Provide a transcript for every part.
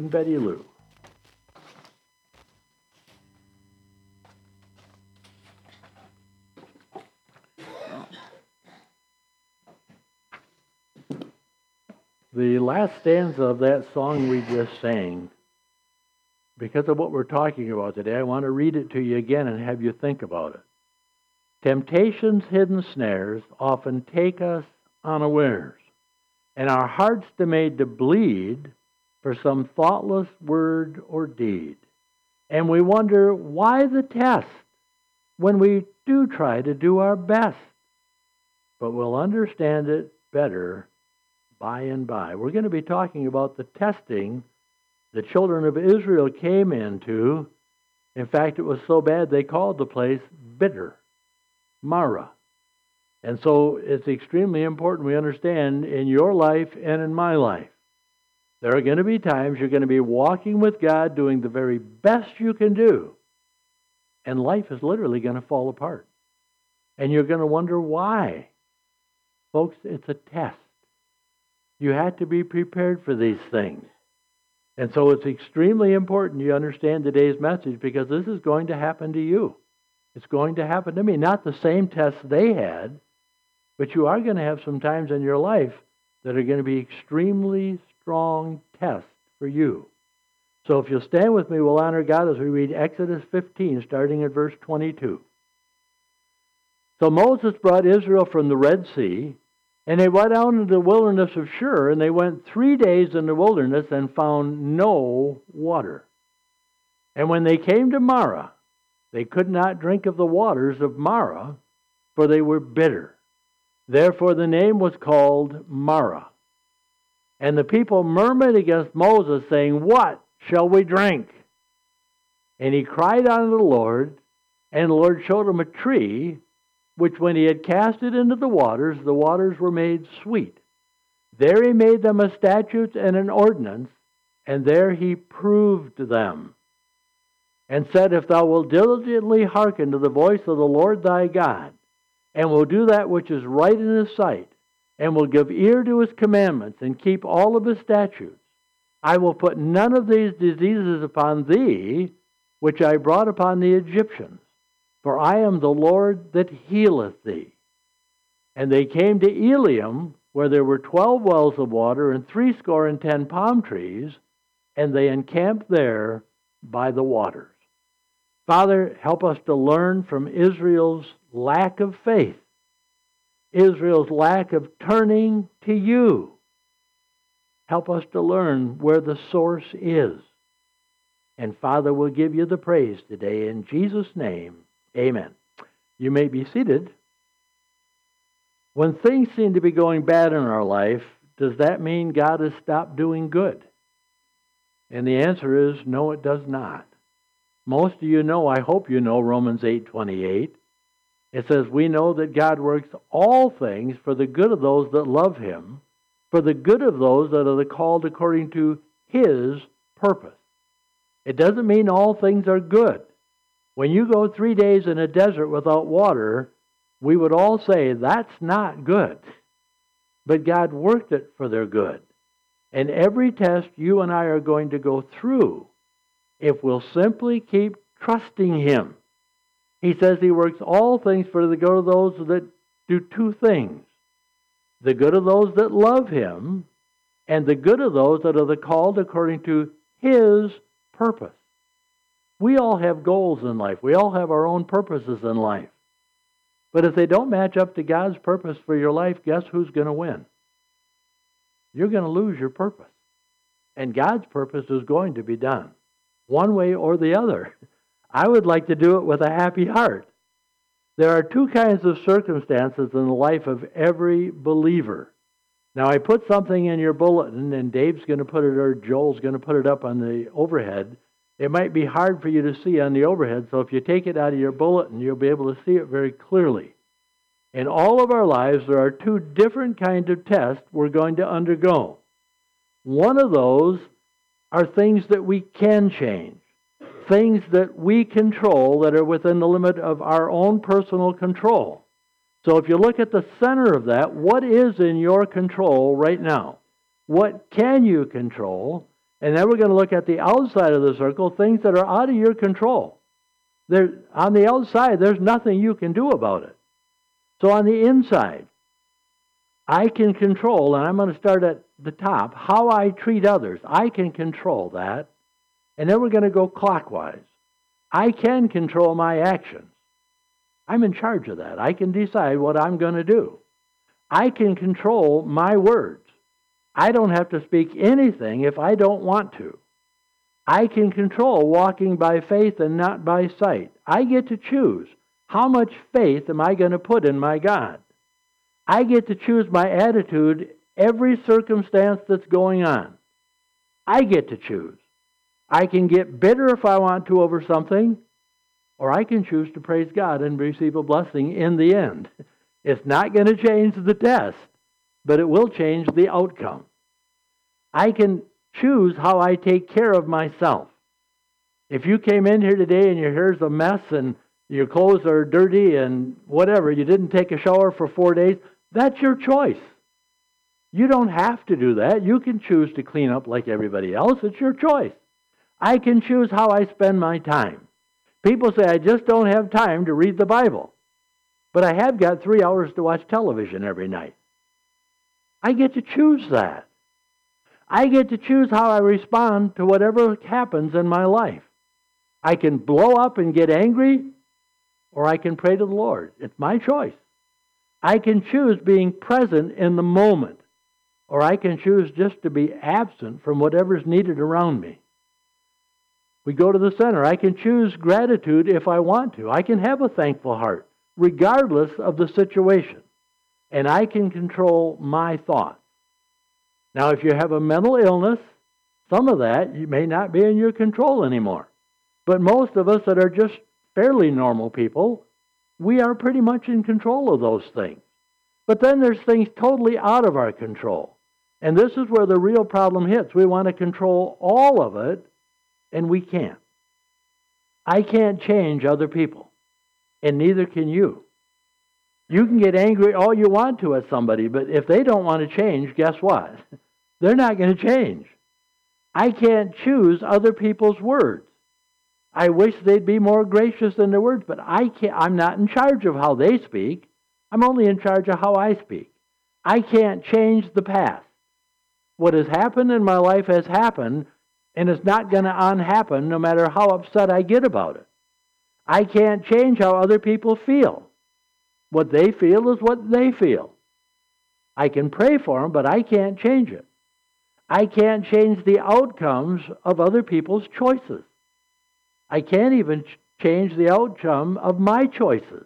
and Betty Lou. The last stanza of that song we just sang, because of what we're talking about today, I want to read it to you again and have you think about it. Temptation's hidden snares often take us unawares, and our hearts are made to bleed for some thoughtless word or deed. And we wonder, why the test when we do try to do our best? But we'll understand it better by and by. We're going to be talking about the testing the children of Israel came into. In fact, it was so bad they called the place bitter, Marah. And so it's extremely important we understand in your life and in my life, there are going to be times you're going to be walking with God, doing the very best you can do, and life is literally going to fall apart. And you're going to wonder why. Folks, it's a test. You had to be prepared for these things. And so it's extremely important you understand today's message, because this is going to happen to you. It's going to happen to me. Not the same tests they had, but you are going to have some times in your life that are going to be extremely strong tests for you. So if you'll stand with me, we'll honor God as we read Exodus 15, starting at verse 22. So Moses brought Israel from the Red Sea, and they went out into the wilderness of Shur, and they went 3 days in the wilderness and found no water. And when they came to Marah, they could not drink of the waters of Marah, for they were bitter. Therefore the name was called Marah. And the people murmured against Moses, saying, "What shall we drink?" And he cried unto the Lord, and the Lord showed him a tree, which when he had cast it into the waters were made sweet. There he made them a statute and an ordinance, and there he proved them, and said, If thou wilt diligently hearken to the voice of the Lord thy God, and will do that which is right in his sight, and will give ear to his commandments, and keep all of his statutes, I will put none of these diseases upon thee, which I brought upon the Egyptians. For I am the Lord that healeth thee. And they came to Eliam, where there were 12 wells of water, and 70 palm trees, and they encamped there by the waters. Father, help us to learn from Israel's lack of faith, Israel's lack of turning to you. Help us to learn where the source is. And Father, we'll give you the praise today in Jesus' name. Amen. You may be seated. When things seem to be going bad in our life, does that mean God has stopped doing good? And the answer is no, it does not. Most of you know, I hope you know, Romans 8:28. It says, we know that God works all things for the good of those that love him, for the good of those that are called according to his purpose. It doesn't mean all things are good. When you go 3 days in a desert without water, we would all say that's not good. But God worked it for their good. And every test you and I are going to go through, if we'll simply keep trusting him. He says he works all things for the good of those that do two things. The good of those that love him, and the good of those that are called according to his purpose. We all have goals in life. We all have our own purposes in life. But if they don't match up to God's purpose for your life, guess who's going to win? You're going to lose your purpose. And God's purpose is going to be done, one way or the other. I would like to do it with a happy heart. There are two kinds of circumstances in the life of every believer. Now, I put something in your bulletin, and Dave's going to put it, or Joel's going to put it up on the overhead. It might be hard for you to see on the overhead, so if you take it out of your bulletin, you'll be able to see it very clearly. In all of our lives, there are two different kinds of tests we're going to undergo. One of those are things that we can change, things that we control that are within the limit of our own personal control. So if you look at the center of that, what is in your control right now? What can you control? And then we're going to look at the outside of the circle, things that are out of your control. On the outside, there's nothing you can do about it. So on the inside, I can control, and I'm going to start at the top, how I treat others. I can control that. And then we're going to go clockwise. I can control my actions. I'm in charge of that. I can decide what I'm going to do. I can control my words. I don't have to speak anything if I don't want to. I can control walking by faith and not by sight. I get to choose how much faith am I going to put in my God. I get to choose my attitude every circumstance that's going on. I get to choose. I can get bitter if I want to over something, or I can choose to praise God and receive a blessing in the end. It's not going to change the test, but it will change the outcome. I can choose how I take care of myself. If you came in here today and your hair's a mess and your clothes are dirty and whatever, you didn't take a shower for 4 days, that's your choice. You don't have to do that. You can choose to clean up like everybody else. It's your choice. I can choose how I spend my time. People say, I just don't have time to read the Bible. But I have got 3 hours to watch television every night. I get to choose that. I get to choose how I respond to whatever happens in my life. I can blow up and get angry, or I can pray to the Lord. It's my choice. I can choose being present in the moment, or I can choose just to be absent from whatever's needed around me. We go to the center. I can choose gratitude if I want to. I can have a thankful heart, regardless of the situation. And I can control my thoughts. Now, if you have a mental illness, some of that you may not be in your control anymore. But most of us that are just fairly normal people, we are pretty much in control of those things. But then there's things totally out of our control. And this is where the real problem hits. We want to control all of it, and we can't. I can't change other people, and neither can you. You can get angry all you want to at somebody, but if they don't want to change, guess what? They're not going to change. I can't choose other people's words. I wish they'd be more gracious in their words, but I'm not in charge of how they speak. I'm only in charge of how I speak. I can't change the past. What has happened in my life has happened, and it's not going to unhappen no matter how upset I get about it. I can't change how other people feel. What they feel is what they feel. I can pray for them, but I can't change it. I can't change the outcomes of other people's choices. I can't even change the outcome of my choices.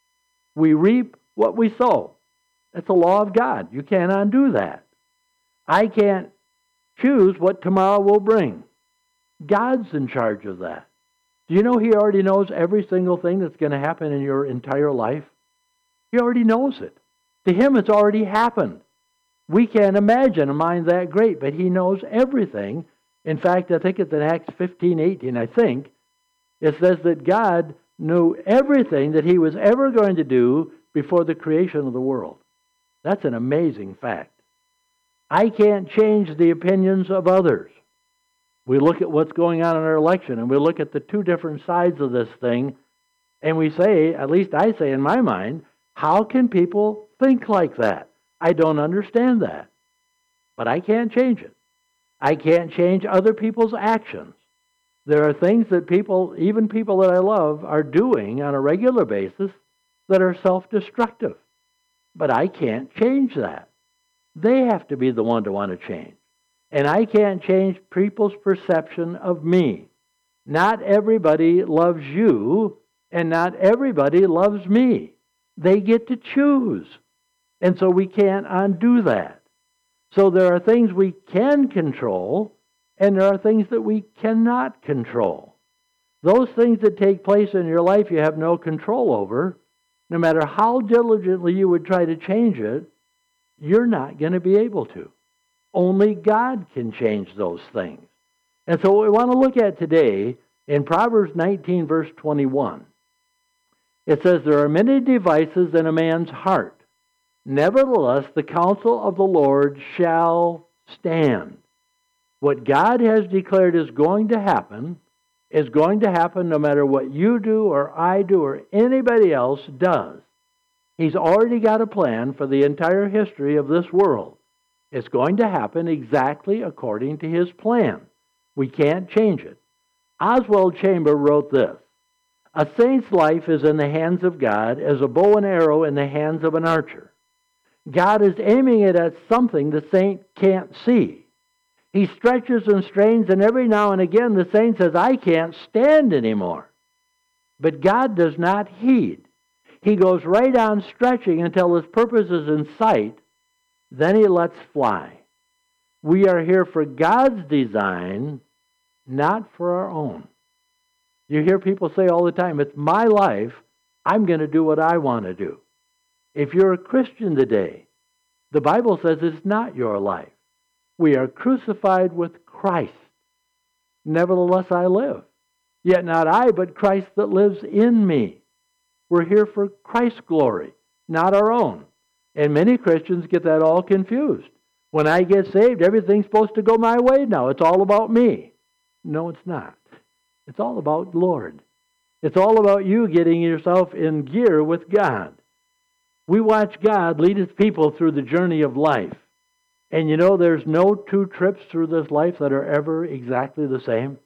We reap what we sow. That's a law of God. You can't undo that. I can't choose what tomorrow will bring. God's in charge of that. Do you know He already knows every single thing that's going to happen in your entire life? He already knows it. To Him, it's already happened. We can't imagine a mind that great, but He knows everything. In fact, I think it's in Acts 15:18, I think, it says that God knew everything that He was ever going to do before the creation of the world. That's an amazing fact. I can't change the opinions of others. We look at what's going on in our election, and we look at the two different sides of this thing, and we say, at least I say in my mind, how can people think like that? I don't understand that. But I can't change it. I can't change other people's actions. There are things that people, even people that I love, are doing on a regular basis that are self-destructive. But I can't change that. They have to be the one to want to change. And I can't change people's perception of me. Not everybody loves you, and not everybody loves me. They get to choose. And so we can't undo that. So there are things we can control, and there are things that we cannot control. Those things that take place in your life you have no control over, no matter how diligently you would try to change it, you're not going to be able to. Only God can change those things. And so what we want to look at today, in Proverbs 19, verse 21, it says, there are many devices in a man's heart. Nevertheless, the counsel of the Lord shall stand. What God has declared is going to happen no matter what you do or I do or anybody else does. He's already got a plan for the entire history of this world. It's going to happen exactly according to His plan. We can't change it. Oswald Chamber wrote this: "A saint's life is in the hands of God as a bow and arrow in the hands of an archer. God is aiming it at something the saint can't see. He stretches and strains, and every now and again the saint says, 'I can't stand anymore.' But God does not heed. He goes right on stretching until His purpose is in sight. Then He lets fly. We are here for God's design, not for our own." You hear people say all the time, "It's my life. I'm going to do what I want to do." If you're a Christian today, the Bible says it's not your life. We are crucified with Christ. Nevertheless I live. Yet not I, but Christ that lives in me. We're here for Christ's glory, not our own. And many Christians get that all confused. When I get saved, everything's supposed to go my way now. It's all about me. No, it's not. It's all about the Lord. It's all about you getting yourself in gear with God. We watch God lead His people through the journey of life. And you know, there's no two trips through this life that are ever exactly the same.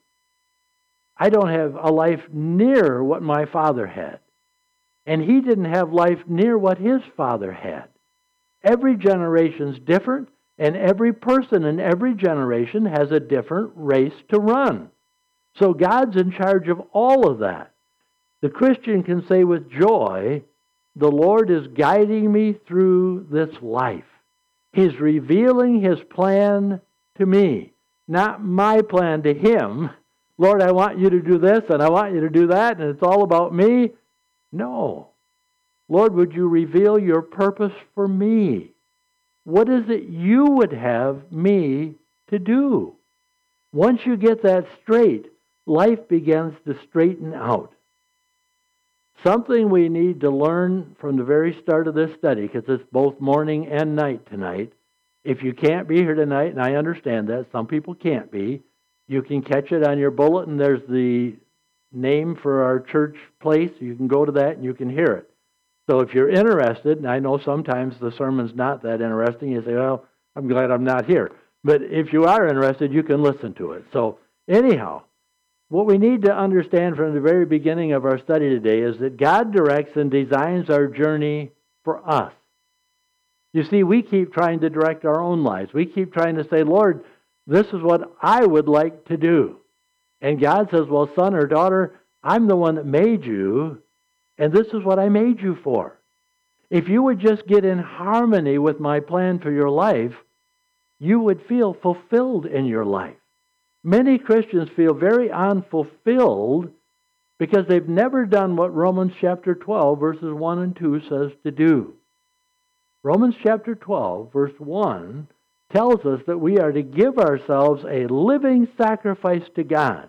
I don't have a life near what my father had. And he didn't have life near what his father had. Every generation's different, and every person in every generation has a different race to run. So God's in charge of all of that. The Christian can say with joy, "The Lord is guiding me through this life. He's revealing His plan to me, not my plan to Him. Lord, I want you to do this, and I want you to do that, and it's all about me." No. Lord, would you reveal your purpose for me? What is it you would have me to do? Once you get that straight, life begins to straighten out. Something we need to learn from the very start of this study, because it's both morning and night tonight. If you can't be here tonight, and I understand that, some people can't be, you can catch it on your bulletin. There's the name for our church place. You can go to that and you can hear it. So if you're interested, and I know sometimes the sermon's not that interesting, you say, "Well, I'm glad I'm not here." But if you are interested, you can listen to it. So anyhow, what we need to understand from the very beginning of our study today is that God directs and designs our journey for us. You see, we keep trying to direct our own lives. We keep trying to say, "Lord, this is what I would like to do." And God says, "Well, son or daughter, I'm the one that made you, and this is what I made you for. If you would just get in harmony with my plan for your life, you would feel fulfilled in your life." Many Christians feel very unfulfilled because they've never done what Romans chapter 12, verses 1 and 2 says to do. Romans chapter 12, verse 1 tells us that we are to give ourselves a living sacrifice to God.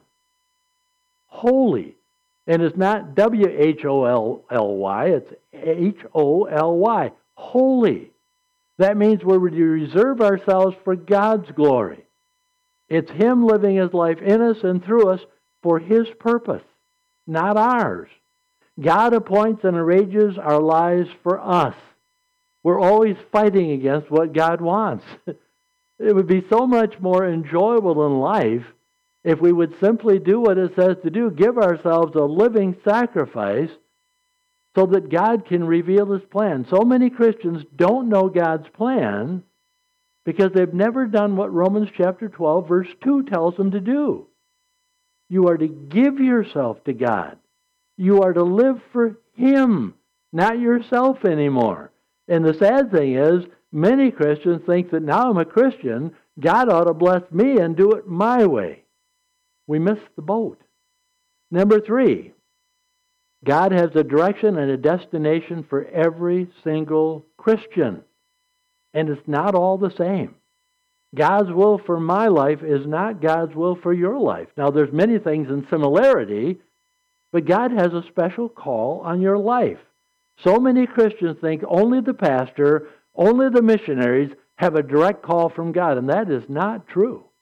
Holy. And it's not W-H-O-L-L-Y, it's H-O-L-Y. Holy. That means we're to reserve ourselves for God's glory. It's Him living His life in us and through us for His purpose, not ours. God appoints and arranges our lives for us. We're always fighting against what God wants. It would be so much more enjoyable in life if we would simply do what it says to do, give ourselves a living sacrifice so that God can reveal His plan. So many Christians don't know God's plan because they've never done what Romans chapter 12, verse 2 tells them to do. You are to give yourself to God. You are to live for Him, not yourself anymore. And the sad thing is, many Christians think that now I'm a Christian, God ought to bless me and do it my way. We missed the boat. Number 3, God has a direction and a destination for every single Christian. And it's not all the same. God's will for my life is not God's will for your life. Now, there's many things in similarity, but God has a special call on your life. So many Christians think only the pastor, only the missionaries have a direct call from God, and that is not true.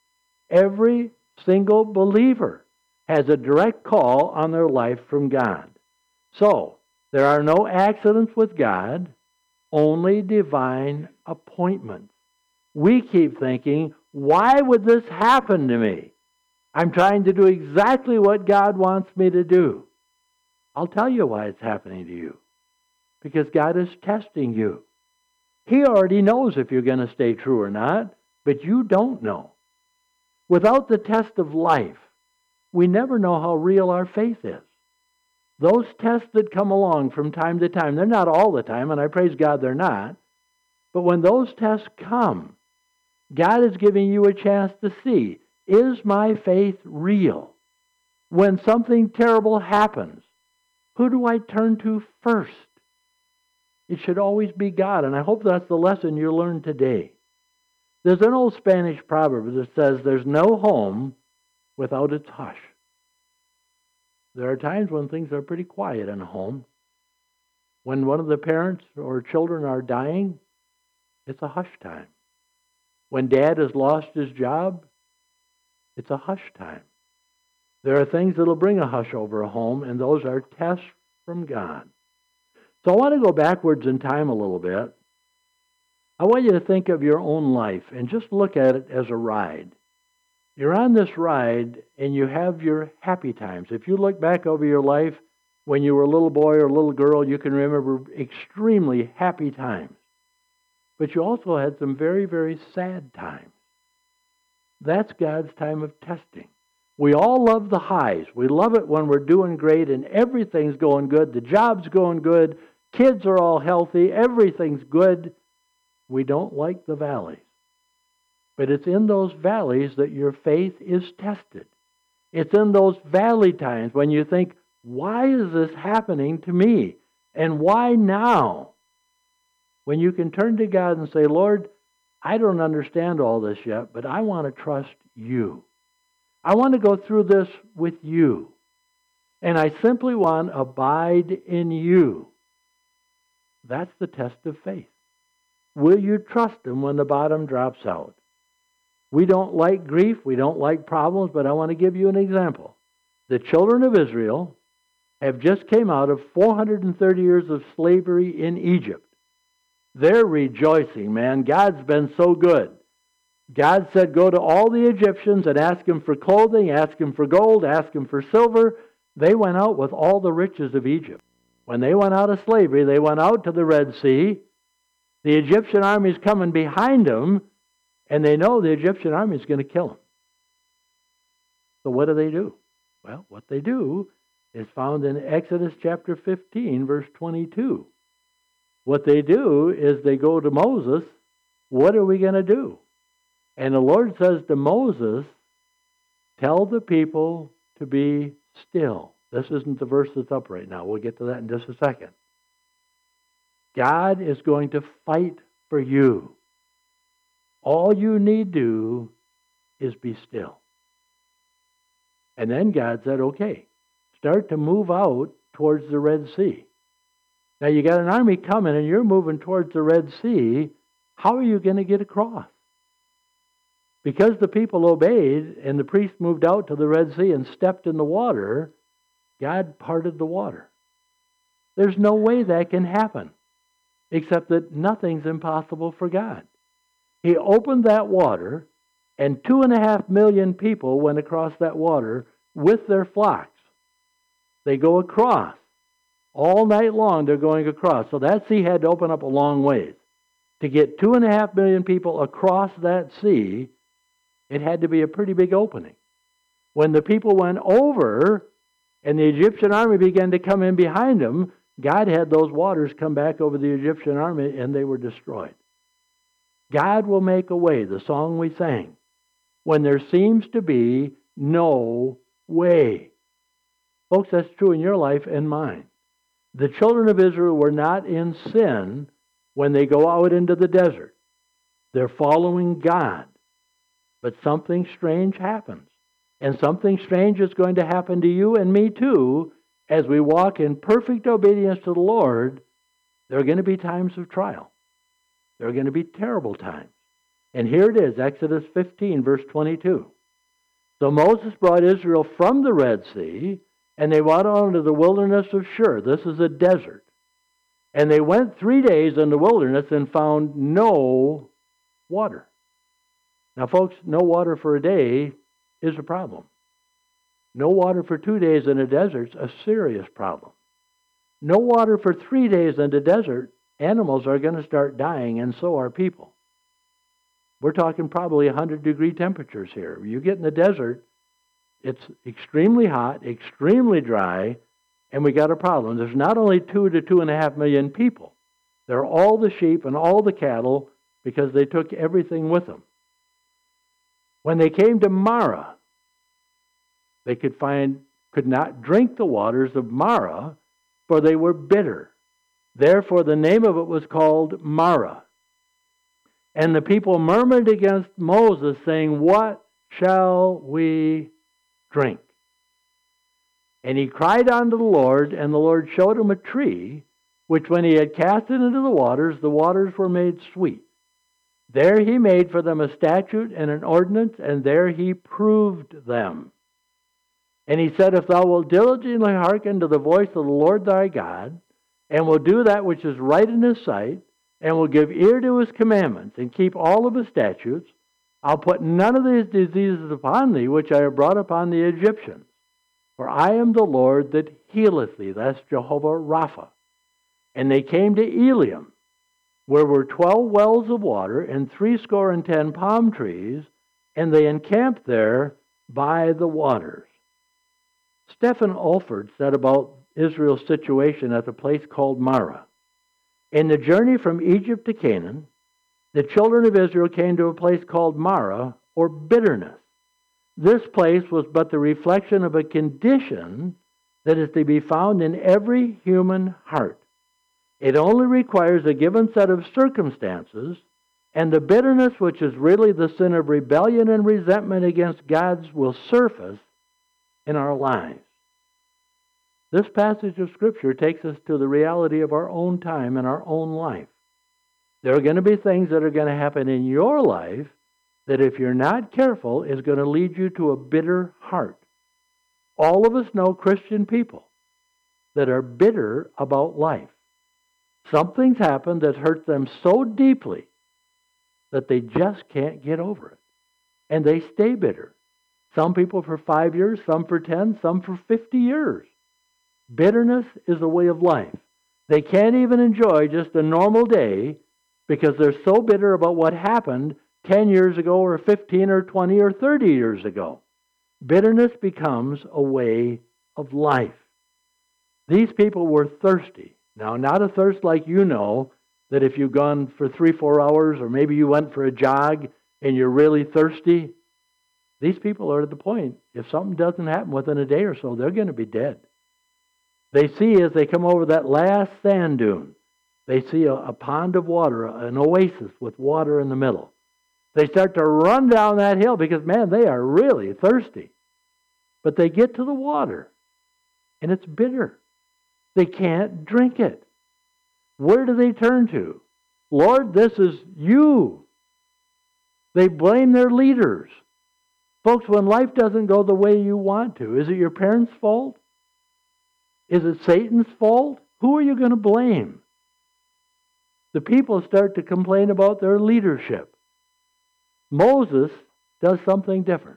Every single believer has a direct call on their life from God. So, there are no accidents with God, only divine appointments. We keep thinking, why would this happen to me? I'm trying to do exactly what God wants me to do. I'll tell you why it's happening to you. Because God is testing you. He already knows if you're going to stay true or not, but you don't know. Without the test of life, we never know how real our faith is. Those tests that come along from time to time, they're not all the time, and I praise God they're not, but when those tests come, God is giving you a chance to see, is my faith real? When something terrible happens, who do I turn to first? It should always be God, and I hope that's the lesson you learned today. There's an old Spanish proverb that says, there's no home without its hush. There are times when things are pretty quiet in a home. When one of the parents or children are dying, it's a hush time. When dad has lost his job, it's a hush time. There are things that will bring a hush over a home, and those are tests from God. So I want to go backwards in time a little bit. I want you to think of your own life and just look at it as a ride. You're on this ride and you have your happy times. If you look back over your life when you were a little boy or a little girl, you can remember extremely happy times. But you also had some very, very sad times. That's God's time of testing. We all love the highs. We love it when we're doing great and everything's going good. The job's going good. Kids are all healthy. Everything's good. We don't like the valleys. But it's in those valleys that your faith is tested. It's in those valley times when you think, why is this happening to me? And why now? When you can turn to God and say, Lord, I don't understand all this yet, but I want to trust you. I want to go through this with you. And I simply want to abide in you. That's the test of faith. Will you trust him when the bottom drops out? We don't like grief, we don't like problems, but I want to give you an example. The children of Israel have just came out of 430 years of slavery in Egypt. They're rejoicing, man. God's been so good. God said, go to all the Egyptians and ask them for clothing, ask them for gold, ask them for silver. They went out with all the riches of Egypt. When they went out of slavery, they went out to the Red Sea. The Egyptian army is coming behind them, and they know the Egyptian army is going to kill them. So what do? Well, what they do is found in Exodus chapter 15, verse 22. What they do is they go to Moses, what are we going to do? And the Lord says to Moses, tell the people to be still. This isn't the verse that's up right now. We'll get to that in just a second. God is going to fight for you. All you need to do is be still. And then God said, okay, start to move out towards the Red Sea. Now you got an army coming and you're moving towards the Red Sea. How are you going to get across? Because the people obeyed and the priest moved out to the Red Sea and stepped in the water, God parted the water. There's no way that can happen, except that nothing's impossible for God. He opened that water, and 2.5 million people went across that water with their flocks. They go across. All night long they're going across. So that sea had to open up a long ways. To get 2.5 million people across that sea, it had to be a pretty big opening. When the people went over and the Egyptian army began to come in behind them, God had those waters come back over the Egyptian army and they were destroyed. God will make a way, the song we sang, when there seems to be no way. Folks, that's true in your life and mine. The children of Israel were not in sin when they go out into the desert. They're following God. But something strange happens. And something strange is going to happen to you and me too. As we walk in perfect obedience to the Lord, there are going to be times of trial. There are going to be terrible times. And here it is, Exodus 15, verse 22. So Moses brought Israel from the Red Sea, and they went on to the wilderness of Shur. This is a desert. And they went 3 days in the wilderness and found no water. Now, folks, no water for a day is a problem. No water for 2 days in a desert is a serious problem. No water for 3 days in the desert, animals are going to start dying, and so are people. We're talking probably 100-degree temperatures here. You get in the desert, it's extremely hot, extremely dry, and we got a problem. There's not only 2 to 2.5 million people. There are all the sheep and all the cattle because they took everything with them. When they came to Marah, they could not drink the waters of Marah, for they were bitter. Therefore, the name of it was called Marah. And the people murmured against Moses, saying, "What shall we drink?" And he cried unto the Lord, and the Lord showed him a tree, which when he had cast it into the waters were made sweet. There he made for them a statute and an ordinance, and there he proved them. And he said, "If thou wilt diligently hearken to the voice of the Lord thy God, and will do that which is right in his sight, and will give ear to his commandments, and keep all of his statutes, I'll put none of these diseases upon thee, which I have brought upon the Egyptians. For I am the Lord that healeth thee." That's Jehovah Rapha. And they came to Eliam, where were 12 wells of water, and 70 palm trees, and they encamped there by the waters. Stephen Olford said about Israel's situation at the place called Marah, "In the journey from Egypt to Canaan, the children of Israel came to a place called Marah, or bitterness. This place was but the reflection of a condition that is to be found in every human heart. It only requires a given set of circumstances, and the bitterness, which is really the sin of rebellion and resentment against God, will surface in our lives." This passage of Scripture takes us to the reality of our own time and our own life. There are going to be things that are going to happen in your life that, if you're not careful, is going to lead you to a bitter heart. All of us know Christian people that are bitter about life. Something's happened that hurt them so deeply that they just can't get over it. And they stay bitter. Some people for 5 years, some for 10, some for 50 years. Bitterness is a way of life. They can't even enjoy just a normal day because they're so bitter about what happened 10 years ago or 15 or 20 or 30 years ago. Bitterness becomes a way of life. These people were thirsty. Now, not a thirst like that if you've gone for 3-4 hours, or maybe you went for a jog and you're really thirsty. These people are at the point, if something doesn't happen within a day or so, they're going to be dead. They see, as they come over that last sand dune, they see a pond of water, an oasis with water in the middle. They start to run down that hill because, man, they are really thirsty. But they get to the water, and it's bitter. They can't drink it. Where do they turn to? "Lord, this is you." They blame their leaders. Folks, when life doesn't go the way you want to, is it your parents' fault? Is it Satan's fault? Who are you going to blame? The people start to complain about their leadership. Moses does something different.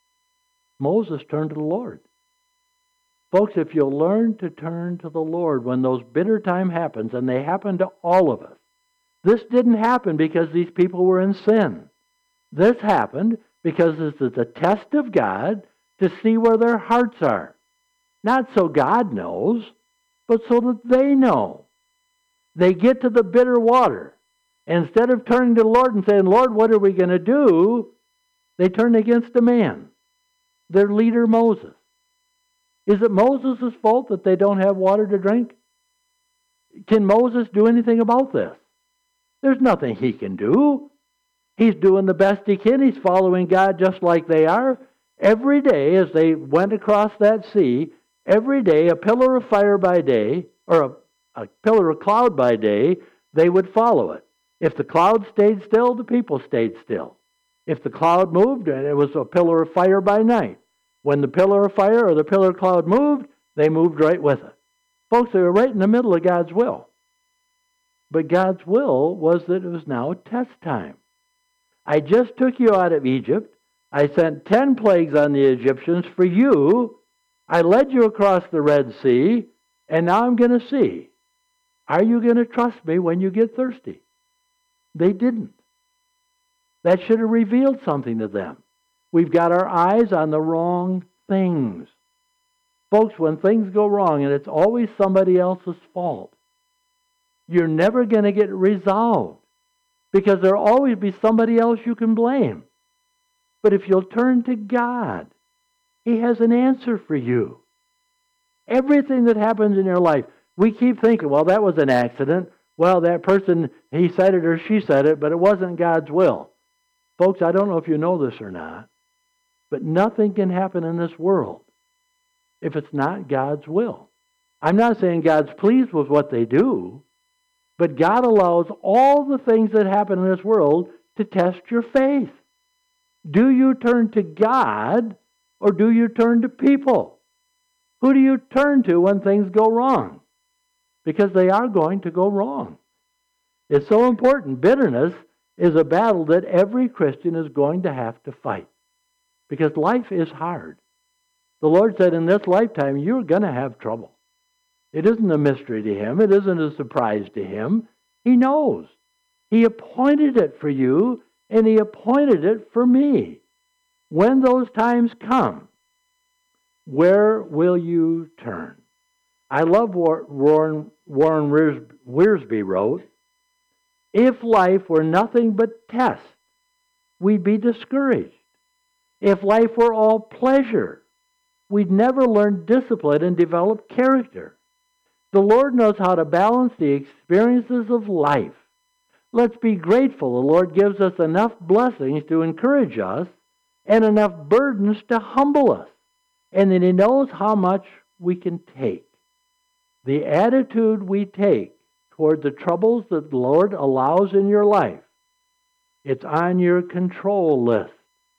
Moses turned to the Lord. Folks, if you'll learn to turn to the Lord when those bitter times happens, and they happen to all of us. This didn't happen because these people were in sin. This happened because this is a test of God to see where their hearts are. Not so God knows, but so that they know. They get to the bitter water. Instead of turning to the Lord and saying, "Lord, what are we going to do?" they turn against a man, their leader Moses. Is it Moses' fault that they don't have water to drink? Can Moses do anything about this? There's nothing he can do. He's doing the best he can. He's following God just like they are. Every day as they went across that sea, every day a pillar of fire by day, or a pillar of cloud by day, they would follow it. If the cloud stayed still, the people stayed still. If the cloud moved, and it was a pillar of fire by night. When the pillar of fire or the pillar of cloud moved, they moved right with it. Folks, they were right in the middle of God's will. But God's will was that it was now test time. I just took you out of Egypt. I sent 10 plagues on the Egyptians for you. I led you across the Red Sea, and now I'm going to see, are you going to trust me when you get thirsty? They didn't. That should have revealed something to them. We've got our eyes on the wrong things. Folks, when things go wrong, and it's always somebody else's fault, you're never going to get resolved because there'll always be somebody else you can blame. But if you'll turn to God, He has an answer for you. Everything that happens in your life, we keep thinking, well, that was an accident. Well, that person, he said it or she said it, but it wasn't God's will. Folks, I don't know if you know this or not, but nothing can happen in this world if it's not God's will. I'm not saying God's pleased with what they do, but God allows all the things that happen in this world to test your faith. Do you turn to God or do you turn to people? Who do you turn to when things go wrong? Because they are going to go wrong. It's so important. Bitterness is a battle that every Christian is going to have to fight. Because life is hard. The Lord said in this lifetime, you're going to have trouble. It isn't a mystery to Him. It isn't a surprise to Him. He knows. He appointed it for you, and He appointed it for me. When those times come, where will you turn? I love what Warren Wiersbe wrote. If life were nothing but tests, we'd be discouraged. If life were all pleasure, we'd never learn discipline and develop character. The Lord knows how to balance the experiences of life. Let's be grateful the Lord gives us enough blessings to encourage us and enough burdens to humble us, and that He knows how much we can take. The attitude we take toward the troubles that the Lord allows in your life, it's on your control list.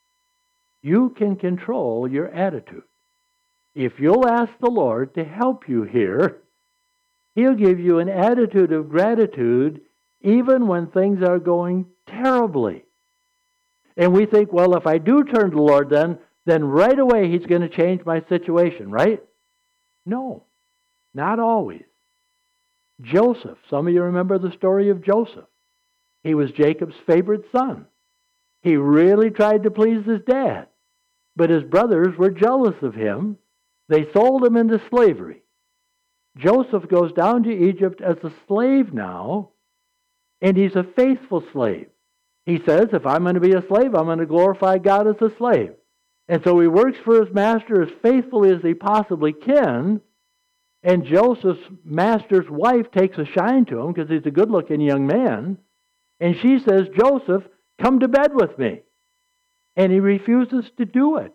You can control your attitude. If you'll ask the Lord to help you here, He'll give you an attitude of gratitude even when things are going terribly. And we think, well, if I do turn to the Lord then right away He's going to change my situation, right? No, not always. Joseph, some of you remember the story of Joseph. He was Jacob's favorite son. He really tried to please his dad, but his brothers were jealous of him. They sold him into slavery. Joseph goes down to Egypt as a slave now, and he's a faithful slave. He says, if I'm going to be a slave, I'm going to glorify God as a slave. And so he works for his master as faithfully as he possibly can, and Joseph's master's wife takes a shine to him because he's a good-looking young man, and she says, Joseph, come to bed with me. And he refuses to do it.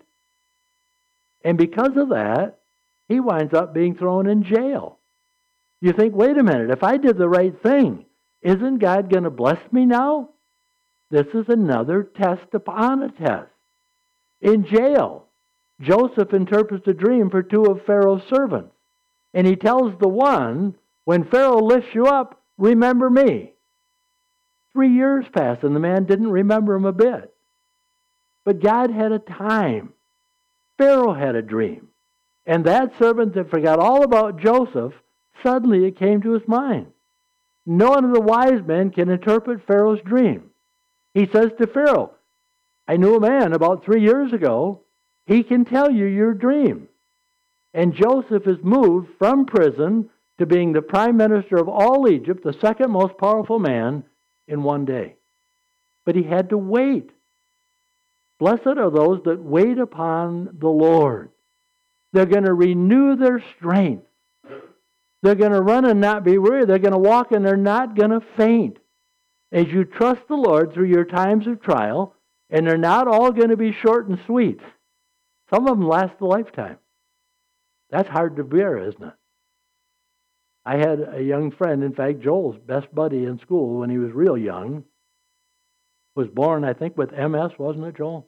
And because of that, he winds up being thrown in jail. You think, wait a minute, if I did the right thing, isn't God going to bless me now? This is another test upon a test. In jail, Joseph interprets a dream for two of Pharaoh's servants. And he tells the one, when Pharaoh lifts you up, remember me. 3 years passed and the man didn't remember him a bit. But God had a time. Pharaoh had a dream. And that servant that forgot all about Joseph, suddenly it came to his mind. None of the wise men can interpret Pharaoh's dream. He says to Pharaoh, I knew a man about 3 years ago. He can tell you your dream. And Joseph is moved from prison to being the prime minister of all Egypt, the second most powerful man, in one day. But he had to wait. Blessed are those that wait upon the Lord. They're going to renew their strength. They're going to run and not be weary. They're going to walk and they're not going to faint. As you trust the Lord through your times of trial, and they're not all going to be short and sweet. Some of them last a lifetime. That's hard to bear, isn't it? I had a young friend, in fact, Joel's best buddy in school when he was real young. was born, I think, with MS, wasn't it, Joel?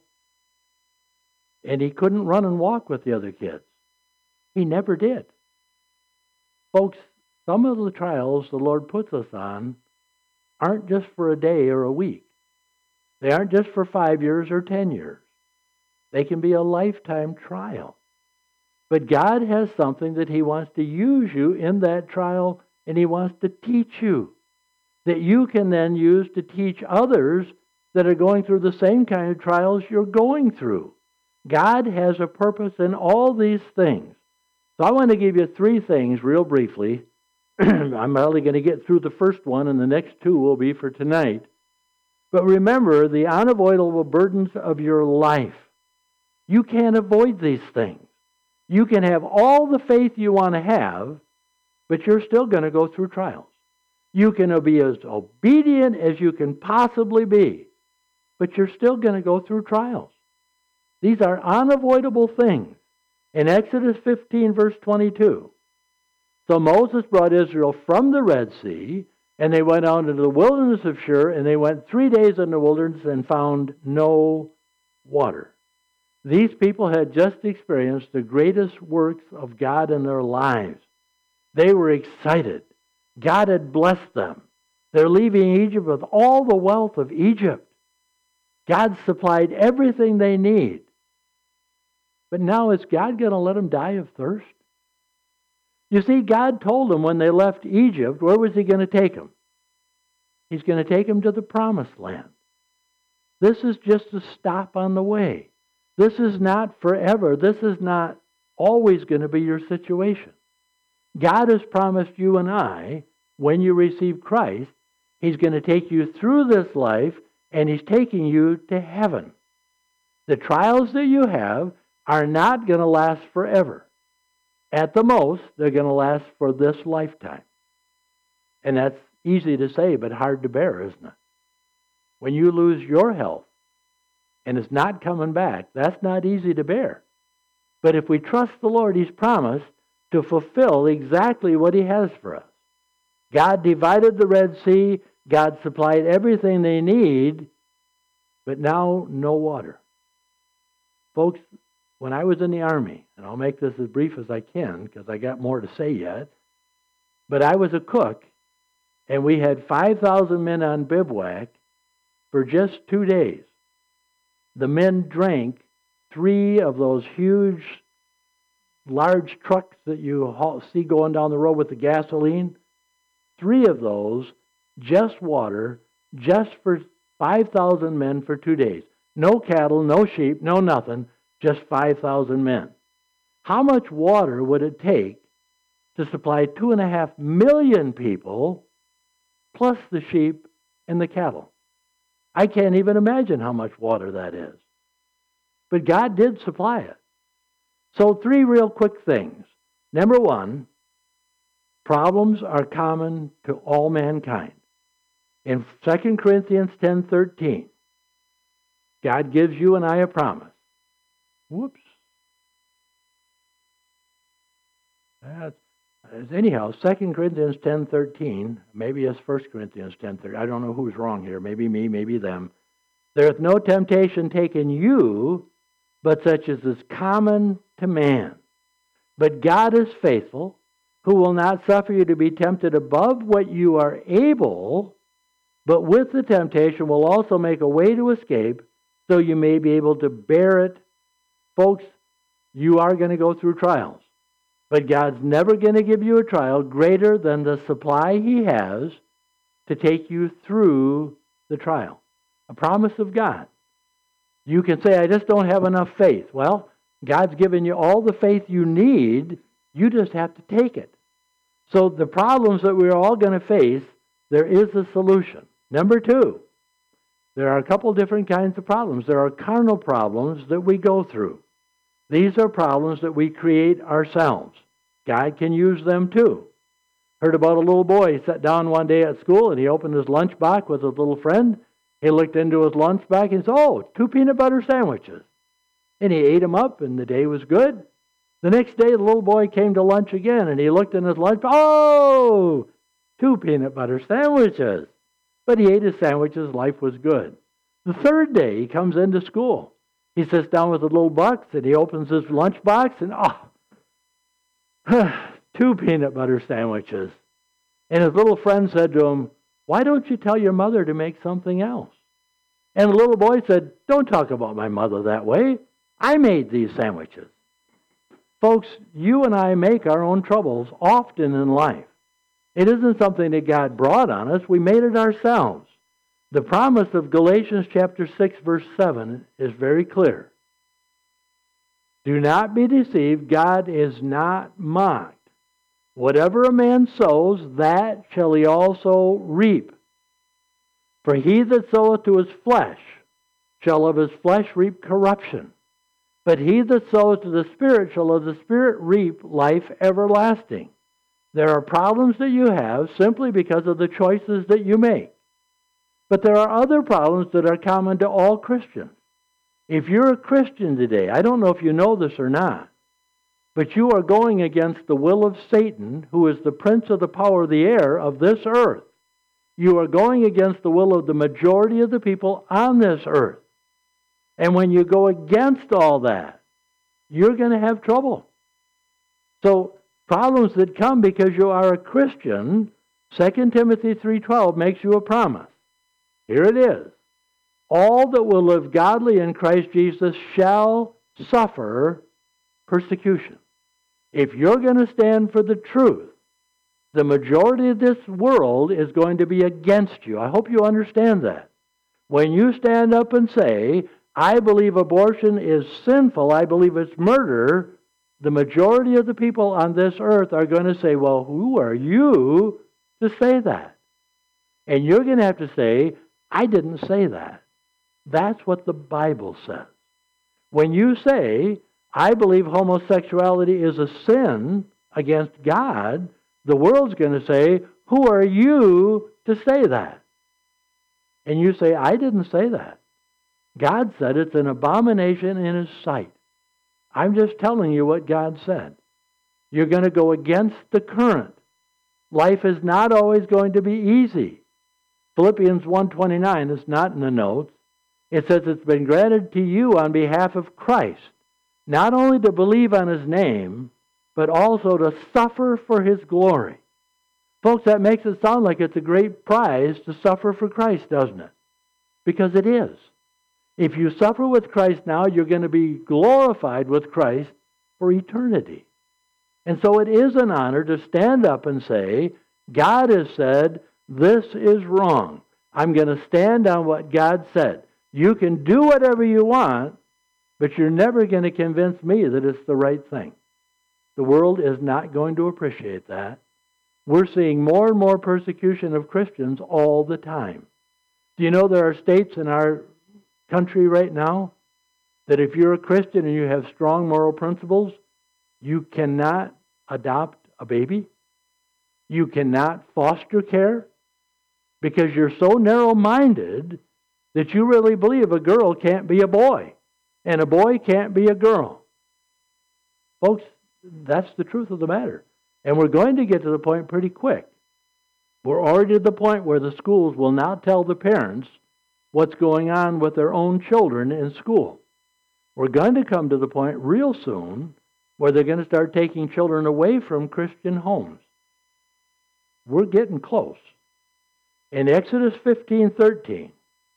And he couldn't run and walk with the other kids. He never did. Folks, some of the trials the Lord puts us on aren't just for a day or a week. They aren't just for 5 years or 10 years. They can be a lifetime trial. But God has something that He wants to use you in that trial, and He wants to teach you, that you can then use to teach others that are going through the same kind of trials you're going through. God has a purpose in all these things. So I want to give you 3 things real briefly. I'm only going to get through the first one, and the next 2 will be for tonight. But remember the unavoidable burdens of your life. You can't avoid these things. You can have all the faith you want to have, but you're still going to go through trials. You can be as obedient as you can possibly be, but you're still going to go through trials. These are unavoidable things. In Exodus 15, verse 22, so Moses brought Israel from the Red Sea, and they went out into the wilderness of Shur, and they went 3 days in the wilderness and found no water. These people had just experienced the greatest works of God in their lives. They were excited. God had blessed them. They're leaving Egypt with all the wealth of Egypt. God supplied everything they need. But now is God going to let them die of thirst? You see, God told them when they left Egypt, where was He going to take them? He's going to take them to the Promised Land. This is just a stop on the way. This is not forever. This is not always going to be your situation. God has promised you and I, when you receive Christ, He's going to take you through this life, and He's taking you to heaven. The trials that you have are not going to last forever. At the most, they're going to last for this lifetime. And that's easy to say, but hard to bear, isn't it? When you lose your health, and it's not coming back, that's not easy to bear. But if we trust the Lord, He's promised to fulfill exactly what He has for us. God divided the Red Sea. God supplied everything they need, but now no water. Folks, when I was in the Army, and I'll make this as brief as I can because I got more to say yet, but I was a cook, and we had 5,000 men on bivouac for just 2 days. The men drank 3 of those huge, large trucks that you see going down the road with the gasoline. 3 of those, just water, just for 5,000 men for 2 days. No cattle, no sheep, no nothing, just 5,000 men. How much water would it take to supply 2.5 million people, plus the sheep and the cattle? I can't even imagine how much water that is. But God did supply it. So 3 real quick things. Number 1, problems are common to all mankind. In 2 Corinthians 10:13, God gives you and I a promise. Whoops. Anyhow, 2 Corinthians 10:13, maybe it's 1 Corinthians 10:13. I don't know who's wrong here. Maybe me, maybe them. There hath no temptation taken you, but such as is common to man. But God is faithful, who will not suffer you to be tempted above what you are able, but with the temptation will also make a way to escape, so you may be able to bear it. Folks, you are going to go through trials. But God's never going to give you a trial greater than the supply He has to take you through the trial. A promise of God. You can say, I just don't have enough faith. Well, God's given you all the faith you need. You just have to take it. So the problems that we're all going to face, there is a solution. Number 2, there are a couple different kinds of problems. There are carnal problems that we go through. These are problems that we create ourselves. God can use them too. Heard about a little boy. He sat down one day at school and he opened his lunchbox with his little friend. He looked into his lunchbox and said, 2 peanut butter sandwiches. And he ate them up and the day was good. The next day the little boy came to lunch again and he looked in his lunchbox. 2 peanut butter sandwiches. But he ate his sandwiches. Life was good. The third day, he comes into school. He sits down with the little bucks, and he opens his lunchbox, and two peanut butter sandwiches. And his little friend said to him, "Why don't you tell your mother to make something else?" And the little boy said, "Don't talk about my mother that way. I made these sandwiches." Folks, you and I make our own troubles often in life. It isn't something that God brought on us. We made it ourselves. The promise of Galatians chapter 6, verse 7 is very clear. Do not be deceived. God is not mocked. Whatever a man sows, that shall he also reap. For he that soweth to his flesh shall of his flesh reap corruption. But he that sows to the Spirit shall of the Spirit reap life everlasting. There are problems that you have simply because of the choices that you make. But there are other problems that are common to all Christians. If you're a Christian today, I don't know if you know this or not, but you are going against the will of Satan, who is the prince of the power of the air of this earth. You are going against the will of the majority of the people on this earth. And when you go against all that, you're going to have trouble. So, problems that come because you are a Christian, 2 Timothy 3:12 makes you a promise. Here it is. All that will live godly in Christ Jesus shall suffer persecution. If you're going to stand for the truth, the majority of this world is going to be against you. I hope you understand that. When you stand up and say, I believe abortion is sinful, I believe it's murder, the majority of the people on this earth are going to say, well, who are you to say that? And you're going to have to say, I didn't say that. That's what the Bible says. When you say, I believe homosexuality is a sin against God, the world's going to say, who are you to say that? And you say, I didn't say that. God said it's an abomination in His sight. I'm just telling you what God said. You're going to go against the current. Life is not always going to be easy. Philippians 1:29 is not in the notes. It says it's been granted to you on behalf of Christ, not only to believe on His name, but also to suffer for His glory. Folks, that makes it sound like it's a great prize to suffer for Christ, doesn't it? Because it is. If you suffer with Christ now, you're going to be glorified with Christ for eternity. And so it is an honor to stand up and say, God has said, this is wrong. I'm going to stand on what God said. You can do whatever you want, but you're never going to convince me that it's the right thing. The world is not going to appreciate that. We're seeing more and more persecution of Christians all the time. Do you know there are states in our country right now that if you're a Christian and you have strong moral principles, you cannot adopt a baby? You cannot foster care? Because you're so narrow-minded that you really believe a girl can't be a boy and a boy can't be a girl. Folks, that's the truth of the matter. And we're going to get to the point pretty quick. We're already at the point where the schools will now tell the parents what's going on with their own children in school. We're going to come to the point real soon where they're going to start taking children away from Christian homes. We're getting close. In Exodus 15:13,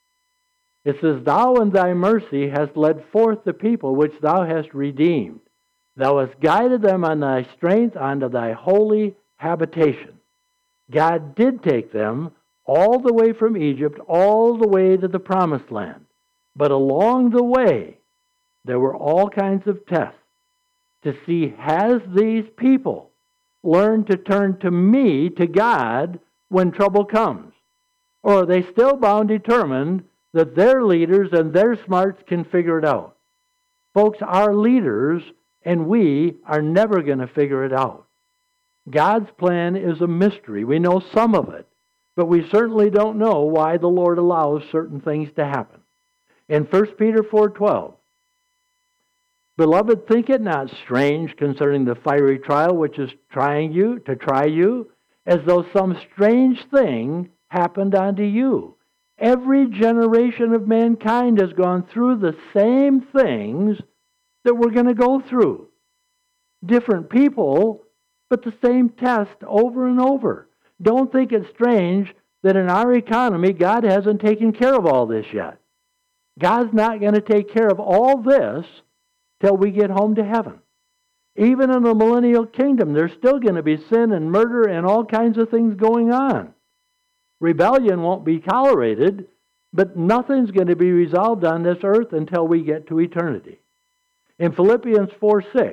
it says, Thou in thy mercy hast led forth the people which thou hast redeemed. Thou hast guided them on thy strength unto thy holy habitation. God did take them all the way from Egypt, all the way to the promised land. But along the way, there were all kinds of tests to see, has these people learned to turn to me, to God, when trouble comes? Or are they still bound determined that their leaders and their smarts can figure it out? Folks, our leaders and we are never going to figure it out. God's plan is a mystery. We know some of it, but we certainly don't know why the Lord allows certain things to happen. In 1 Peter 4:12, Beloved, think it not strange concerning the fiery trial which is trying you, as though some strange thing happened unto you, Every generation of mankind has gone through the same things that we're going to go through. Different people, but the same test over and over. Don't think it's strange that in our economy, God hasn't taken care of all this yet. God's not going to take care of all this till we get home to heaven. Even in the millennial kingdom, there's still going to be sin and murder and all kinds of things going on. Rebellion won't be tolerated, but nothing's going to be resolved on this earth until we get to eternity. In Philippians 4:6,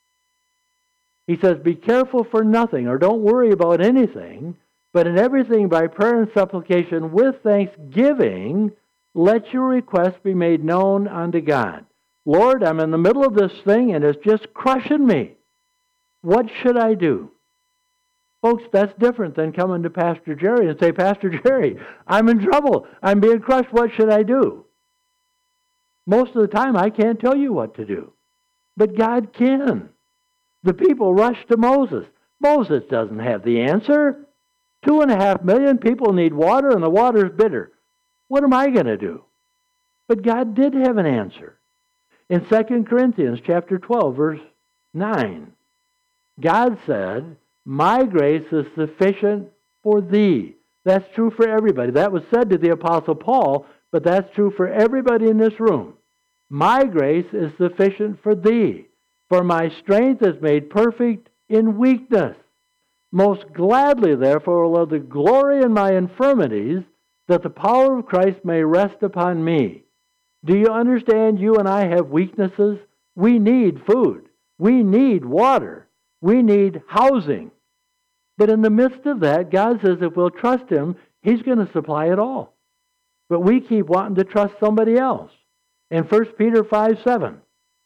he says, be careful for nothing, or don't worry about anything, but in everything by prayer and supplication with thanksgiving, let your requests be made known unto God. Lord, I'm in the middle of this thing and it's just crushing me. What should I do? Folks, that's different than coming to Pastor Jerry and say, Pastor Jerry, I'm in trouble. I'm being crushed. What should I do? Most of the time, I can't tell you what to do. But God can. The people rushed to Moses. Moses doesn't have the answer. 2.5 million people need water and the water's bitter. What am I going to do? But God did have an answer. In 2 Corinthians chapter 12, verse 9, God said, my grace is sufficient for thee. That's true for everybody. That was said to the Apostle Paul, but that's true for everybody in this room. My grace is sufficient for thee, for my strength is made perfect in weakness. Most gladly, therefore, will I glory in my infirmities, that the power of Christ may rest upon me. Do you understand you and I have weaknesses? We need food. We need water. We need housing. But in the midst of that, God says if we'll trust Him, He's going to supply it all. But we keep wanting to trust somebody else. In 1 Peter 5:7,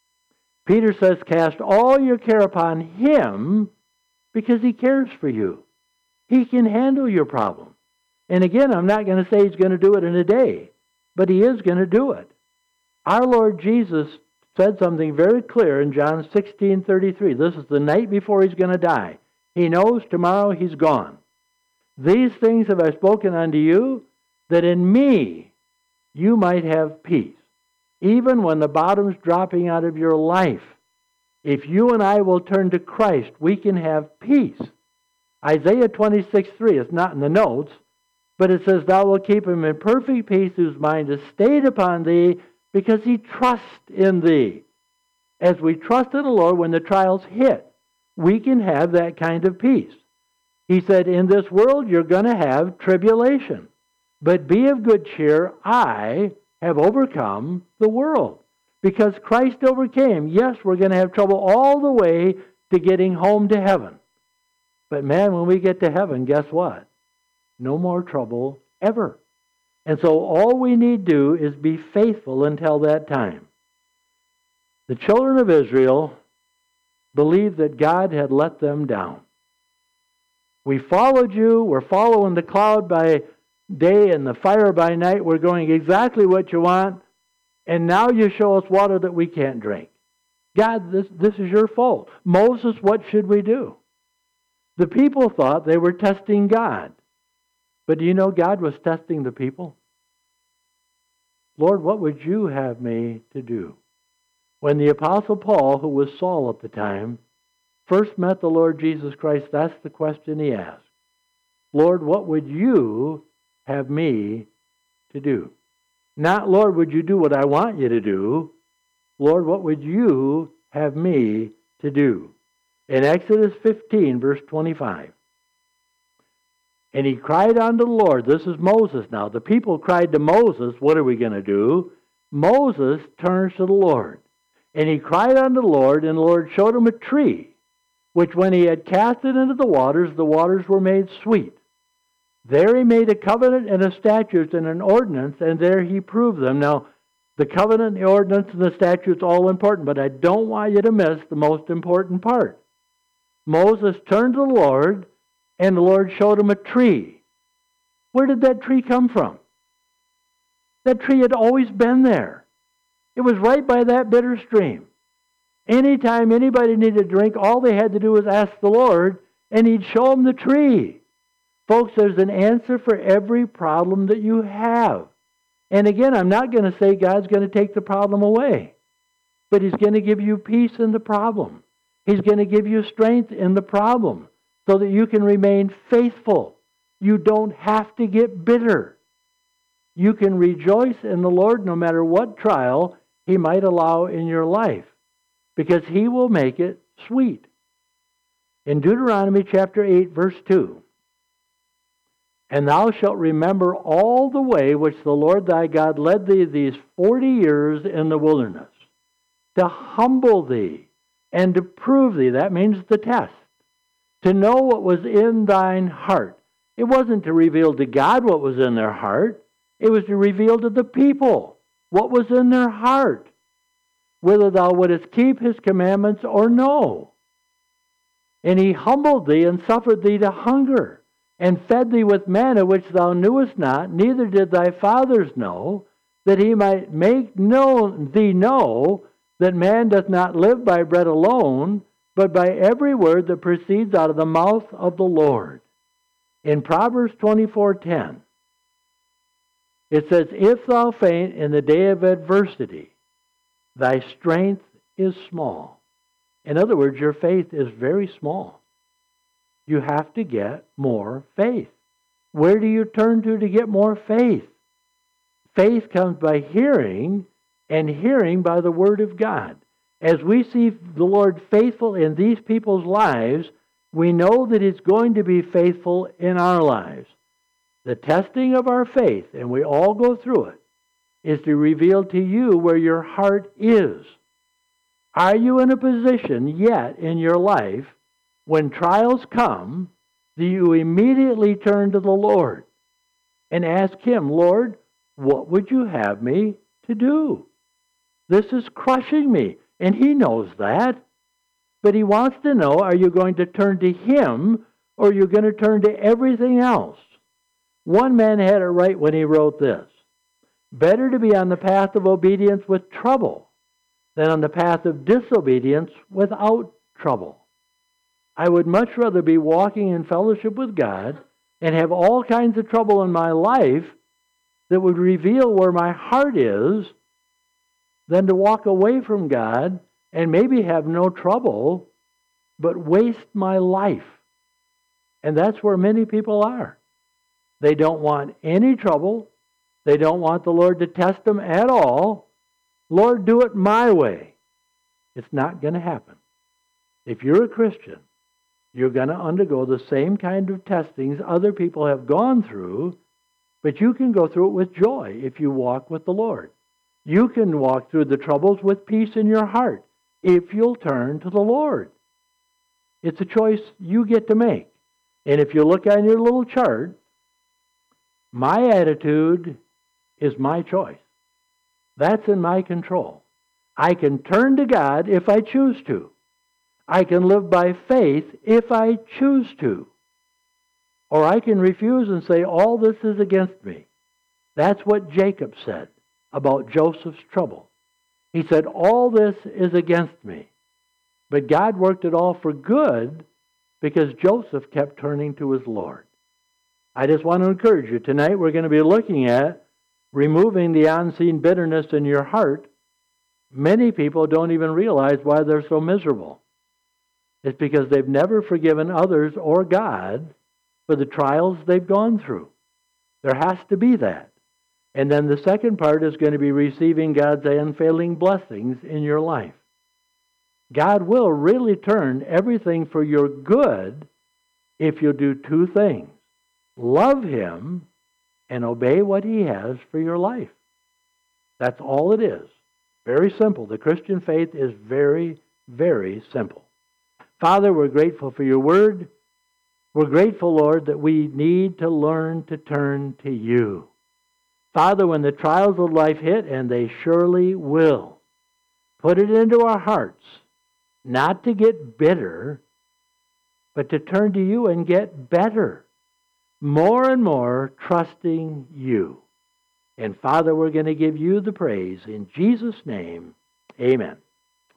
Peter says, cast all your care upon Him because He cares for you. He can handle your problem. And again, I'm not going to say He's going to do it in a day, but He is going to do it. Our Lord Jesus said something very clear in John 16:33. This is the night before He's going to die. He knows tomorrow He's gone. These things have I spoken unto you, that in me you might have peace. Even when the bottom's dropping out of your life, if you and I will turn to Christ, we can have peace. Isaiah 26:3, it's not in the notes, but it says, thou wilt keep him in perfect peace whose mind is stayed upon thee, because he trusts in thee. As we trust in the Lord, when the trials hit, we can have that kind of peace. He said, in this world you're going to have tribulation, but be of good cheer, I have overcome the world. Because Christ overcame. Yes, we're going to have trouble all the way to getting home to heaven. But man, when we get to heaven, guess what? No more trouble ever. And so all we need to do is be faithful until that time. The children of Israel believed that God had let them down. We followed you. We're following the cloud by day and the fire by night. We're going exactly what you want. And now you show us water that we can't drink. God, this is your fault. Moses, what should we do? The people thought they were testing God. But do you know God was testing the people? Lord, what would you have me to do? When the Apostle Paul, who was Saul at the time, first met the Lord Jesus Christ, that's the question he asked. Lord, what would you have me to do? Not, Lord, would you do what I want you to do? Lord, what would you have me to do? In Exodus 15, verse 25. And he cried unto the Lord. This is Moses now. The people cried to Moses, what are we going to do? Moses turns to the Lord. And he cried unto the Lord, and the Lord showed him a tree, which when he had cast it into the waters were made sweet. There he made a covenant and a statute and an ordinance, and there he proved them. Now, the covenant, the ordinance, and the statute all important, but I don't want you to miss the most important part. Moses turned to the Lord, and the Lord showed him a tree. Where did that tree come from? That tree had always been there. It was right by that bitter stream. Anytime anybody needed a drink, all they had to do was ask the Lord, and he'd show them the tree. Folks, there's an answer for every problem that you have. And again, I'm not going to say God's going to take the problem away. But He's going to give you peace in the problem. He's going to give you strength in the problem so that you can remain faithful. You don't have to get bitter. You can rejoice in the Lord no matter what trial He might allow in your life, because He will make it sweet. In Deuteronomy chapter 8, verse 2, "And thou shalt remember all the way which the Lord thy God led thee these 40 years in the wilderness, to humble thee and to prove thee," that means the test, "to know what was in thine heart." It wasn't to reveal to God what was in their heart. It was to reveal to the people what was in their heart, whether thou wouldest keep His commandments or no. "And He humbled thee and suffered thee to hunger, and fed thee with manna which thou knewest not, neither did thy fathers know, that He might make thee know that man doth not live by bread alone, but by every word that proceeds out of the mouth of the Lord." In Proverbs 24:10, it says, "If thou faint in the day of adversity, thy strength is small." In other words, your faith is very small. You have to get more faith. Where do you turn to get more faith? Faith comes by hearing, and hearing by the Word of God. As we see the Lord faithful in these people's lives, we know that He's going to be faithful in our lives. The testing of our faith, and we all go through it, is to reveal to you where your heart is. Are you in a position yet in your life, when trials come, do you immediately turn to the Lord and ask Him, "Lord, what would you have me to do? This is crushing me," and He knows that. But He wants to know, are you going to turn to Him, or are you going to turn to everything else? One man had it right when he wrote this: "Better to be on the path of obedience with trouble than on the path of disobedience without trouble." I would much rather be walking in fellowship with God and have all kinds of trouble in my life that would reveal where my heart is, than to walk away from God and maybe have no trouble, but waste my life. And that's where many people are. They don't want any trouble. They don't want the Lord to test them at all. "Lord, do it my way." It's not going to happen. If you're a Christian, you're going to undergo the same kind of testings other people have gone through, but you can go through it with joy if you walk with the Lord. You can walk through the troubles with peace in your heart if you'll turn to the Lord. It's a choice you get to make. And if you look on your little chart, my attitude is my choice. That's in my control. I can turn to God if I choose to. I can live by faith if I choose to. Or I can refuse and say, all this is against me. That's what Jacob said about Joseph's trouble. He said, all this is against me. But God worked it all for good because Joseph kept turning to his Lord. I just want to encourage you. Tonight we're going to be looking at removing the unseen bitterness in your heart. Many people don't even realize why they're so miserable. It's because they've never forgiven others or God for the trials they've gone through. There has to be that. And then the second part is going to be receiving God's unfailing blessings in your life. God will really turn everything for your good if you do two things: love Him and obey what He has for your life. That's all it is. Very simple. The Christian faith is very, very simple. Father, we're grateful for your word. We're grateful, Lord, that we need to learn to turn to you. Father, when the trials of life hit, and they surely will, put it into our hearts, not to get bitter, but to turn to you and get better. More and more trusting you. And Father, we're going to give you the praise. In Jesus' name, amen.